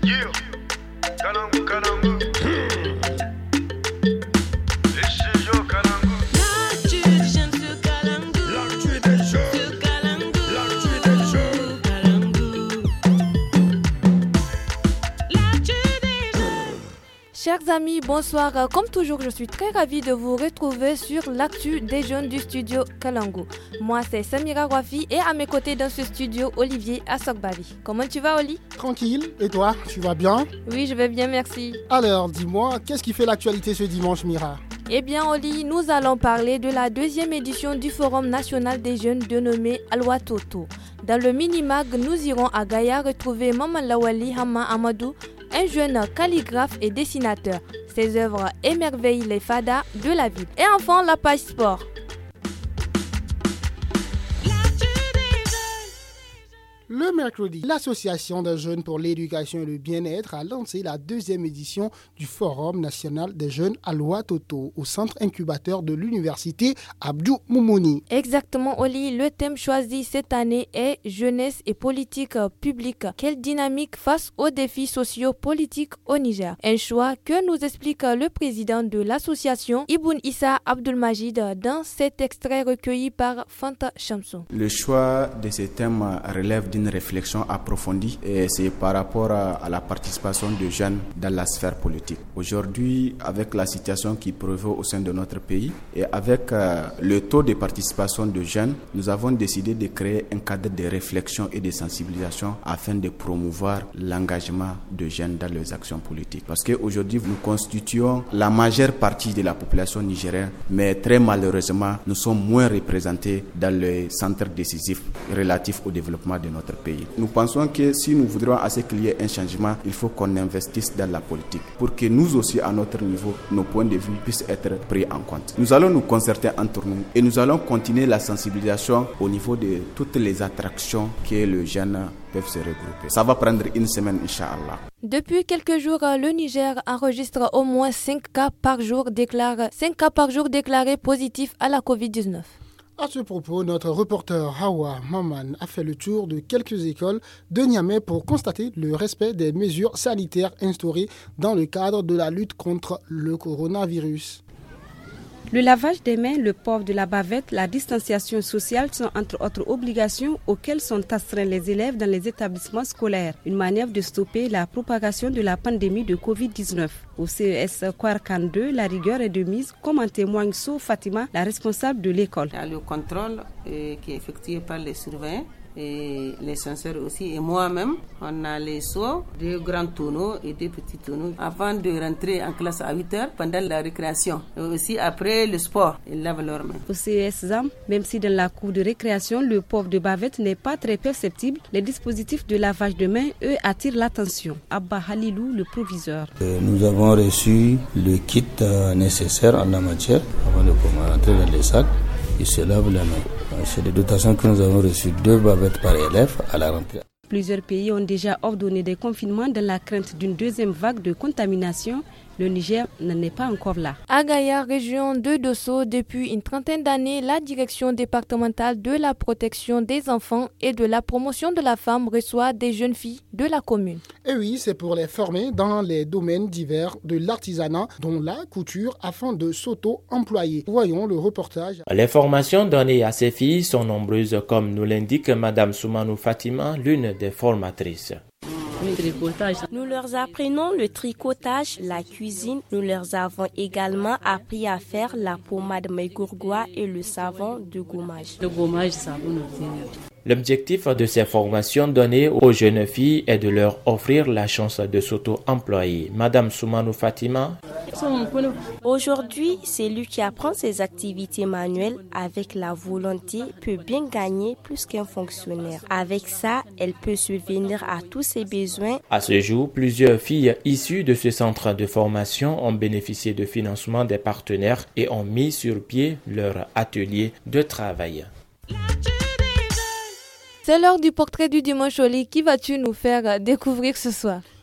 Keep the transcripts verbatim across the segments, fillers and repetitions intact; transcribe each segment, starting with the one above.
Yeah, Kalangu, Kalangu. Chers amis, bonsoir. Comme toujours, je suis très ravie de vous retrouver sur l'actu des jeunes du studio Kalangu. Moi, c'est Samira Wafi et à mes côtés dans ce studio, Olivier Assokbali. Comment tu vas, Oli? Tranquille. Et toi, tu vas bien? Oui, je vais bien, merci. Alors, dis-moi, qu'est-ce qui fait l'actualité ce dimanche, Mira? Eh bien, Oli, nous allons parler de la deuxième édition du Forum national des jeunes dénommé Alwa Toto. Dans le mini-mag, nous irons à Gaïa retrouver Maman Lawali Hama Amadou, un jeune calligraphe et dessinateur. Ses œuvres émerveillent les fadas de la ville. Et enfin, la page sport. Le mercredi, l'Association des jeunes pour l'éducation et le bien-être a lancé la deuxième édition du Forum national des jeunes Alwa Toto au centre incubateur de l'université Abdou Moumouni. Exactement, Oli. Le thème choisi cette année est jeunesse et politique publique. Quelle dynamique face aux défis socio-politiques au Niger? Un choix que nous explique le président de l'association, Iboun Issa Abdulmajid, dans cet extrait recueilli par Fanta Chamsou. Le choix de ce thème relève d'une réflexion approfondie et c'est par rapport à, à la participation de jeunes dans la sphère politique. Aujourd'hui, avec la situation qui prévaut au sein de notre pays et avec euh, le taux de participation de jeunes, nous avons décidé de créer un cadre de réflexion et de sensibilisation afin de promouvoir l'engagement de jeunes dans les actions politiques. Parce qu'aujourd'hui, nous constituons la majeure partie de la population nigérienne, mais très malheureusement, nous sommes moins représentés dans les centres décisifs relatifs au développement de notre pays. Nous pensons que si nous voudrions à ce qu'il y ait un changement, il faut qu'on investisse dans la politique pour que nous aussi, à notre niveau, nos points de vue puissent être pris en compte. Nous allons nous concerter entre nous et nous allons continuer la sensibilisation au niveau de toutes les attractions que les jeunes peuvent se regrouper. Ça va prendre une semaine, Inch'Allah. Depuis quelques jours, le Niger enregistre au moins cinq cas par jour déclarés, cinq cas par jour déclarés positifs à la covid dix-neuf. À ce propos, notre reporter Hawa Maman a fait le tour de quelques écoles de Niamey pour constater le respect des mesures sanitaires instaurées dans le cadre de la lutte contre le coronavirus. Le lavage des mains, le port de la bavette, la distanciation sociale sont entre autres obligations auxquelles sont astreints les élèves dans les établissements scolaires. Une manière de stopper la propagation de la pandémie de covid dix-neuf. Au C E S Kouarkan deux, la rigueur est de mise, comme en témoigne So Fatima, la responsable de l'école. Il y a le contrôle euh, qui est effectué par les surveillants. Et les censeurs aussi, et moi-même, on a les seaux, deux grands tonneaux et deux petits tonneaux avant de rentrer en classe à huit heures pendant la récréation. Et aussi après le sport, ils lavent leurs mains. Au C E S Zam, même si dans la cour de récréation, le port de bavette n'est pas très perceptible, les dispositifs de lavage de mains, eux, attirent l'attention. Abba Halilou, le proviseur. Nous avons reçu le kit nécessaire en la matière avant de rentrer dans les salles. Ils se lavent les mains. C'est des dotations que nous avons reçues, deux bavettes par élève à la rentrée. Plusieurs pays ont déjà ordonné des confinements dans la crainte d'une deuxième vague de contamination. Le Niger n'en est pas encore là. À Gaïa, région de Dosso, depuis une trentaine d'années, la direction départementale de la protection des enfants et de la promotion de la femme reçoit des jeunes filles de la commune. Et oui, c'est pour les former dans les domaines divers de l'artisanat, dont la couture, afin de s'auto-employer. Voyons le reportage. Les formations données à ces filles sont nombreuses, comme nous l'indique Madame Soumanou Fatima, l'une des formatrices. Nous leur apprenons le tricotage, la cuisine. Nous leur avons également appris à faire la pommade Megourgoua et le savon de gommage. L'objectif de ces formations données aux jeunes filles est de leur offrir la chance de s'auto-employer. Madame Soumanou Fatima. Aujourd'hui, celui qui apprend ses activités manuelles avec la volonté peut bien gagner plus qu'un fonctionnaire. Avec ça, elle peut subvenir à tous ses besoins. À ce jour, plusieurs filles issues de ce centre de formation ont bénéficié de financement des partenaires et ont mis sur pied leur atelier de travail. C'est l'heure du portrait du dimanche, Oli. Qui vas-tu nous faire découvrir ce soir?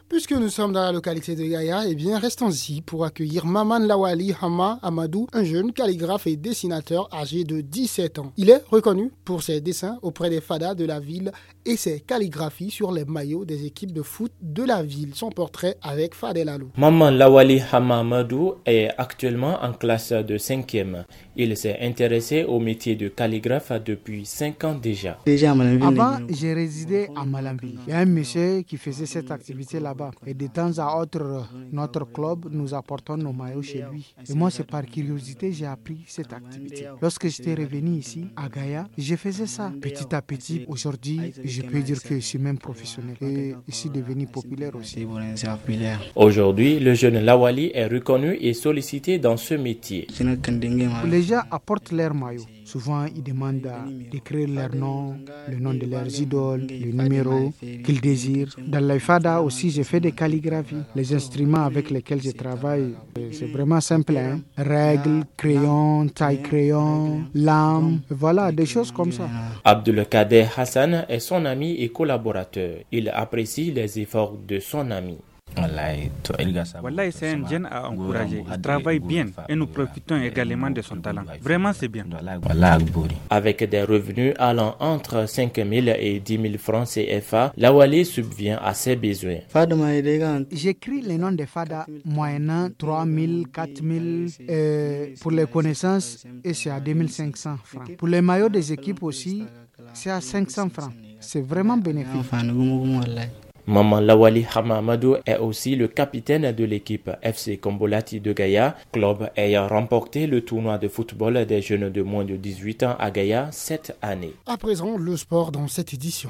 Puisque nous sommes dans la localité de Gaïa, eh bien, restons-y pour accueillir Maman Lawali Hama Amadou, un jeune calligraphe et dessinateur âgé de dix-sept ans. Il est reconnu pour ses dessins auprès des fadas de la ville et ses calligraphies sur les maillots des équipes de foot de la ville. Son portrait avec Fadel Alou. Maman Lawali Hama Amadou est actuellement en classe de cinquième. Il s'est intéressé au métier de calligraphe depuis cinq ans déjà. Avant, j'ai résidé à Malanville. Il y a un monsieur qui faisait cette activité là-bas. Et de temps à autre, notre club, nous apportons nos maillots chez lui. Et moi, c'est par curiosité j'ai appris cette activité. Lorsque j'étais revenu ici, à Gaïa, je faisais ça. Petit à petit, aujourd'hui, je peux dire que je suis même professionnel. Et je suis devenu populaire aussi. Aujourd'hui, le jeune Lawali est reconnu et sollicité dans ce métier. Les gens apportent leurs maillots. Souvent, ils demandent d'écrire leur nom, le nom de leurs idoles, le numéro qu'ils désirent. Dans les fadas aussi, j'ai fait des calligraphies. Les instruments avec lesquels je travaille, c'est vraiment simple. Hein? Règles, crayons, taille-crayon, lame, voilà, des choses comme ça. Abdelkader Hassan est son ami et collaborateur. Il apprécie les efforts de son ami. Wallahi, c'est un jeune à encourager. Il travaille bien et nous profitons également de son talent. Vraiment, c'est bien. Avec des revenus allant entre cinq mille et dix mille francs C F A, Lawali subvient à ses besoins. J'écris les noms des fadas moyennant trois mille, quatre mille euh, pour les connaissances et c'est à deux mille cinq cents francs. Pour les maillots des équipes aussi, c'est à cinq cents francs. C'est vraiment bénéfique. Maman Lawali Hama Amadou est aussi le capitaine de l'équipe F C Kombolati de Gaïa, club ayant remporté le tournoi de football des jeunes de moins de dix-huit ans à Gaïa cette année. À présent, le sport dans cette édition.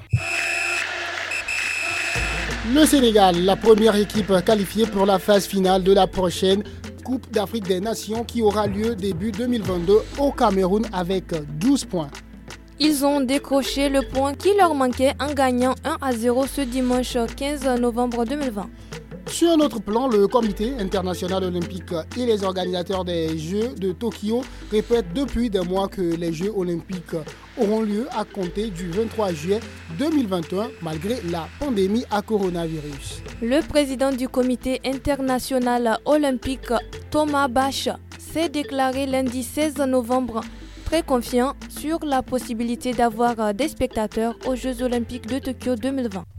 Le Sénégal, la première équipe qualifiée pour la phase finale de la prochaine Coupe d'Afrique des Nations qui aura lieu début deux mille vingt-deux au Cameroun avec douze points. Ils ont décroché le point qui leur manquait en gagnant un à zéro ce dimanche quinze novembre deux mille vingt. Sur un autre plan, le comité international olympique et les organisateurs des Jeux de Tokyo répètent depuis des mois que les Jeux olympiques auront lieu à compter du vingt-trois juillet deux mille vingt et un malgré la pandémie à coronavirus. Le président du comité international olympique, Thomas Bach, s'est déclaré lundi seize novembre très confiant sur la possibilité d'avoir des spectateurs aux Jeux olympiques de Tokyo deux mille vingt.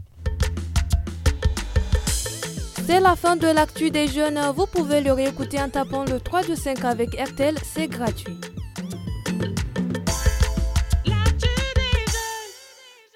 C'est la fin de l'actu des jeunes. Vous pouvez le réécouter en tapant le trois deux cinq avec R T L, c'est gratuit.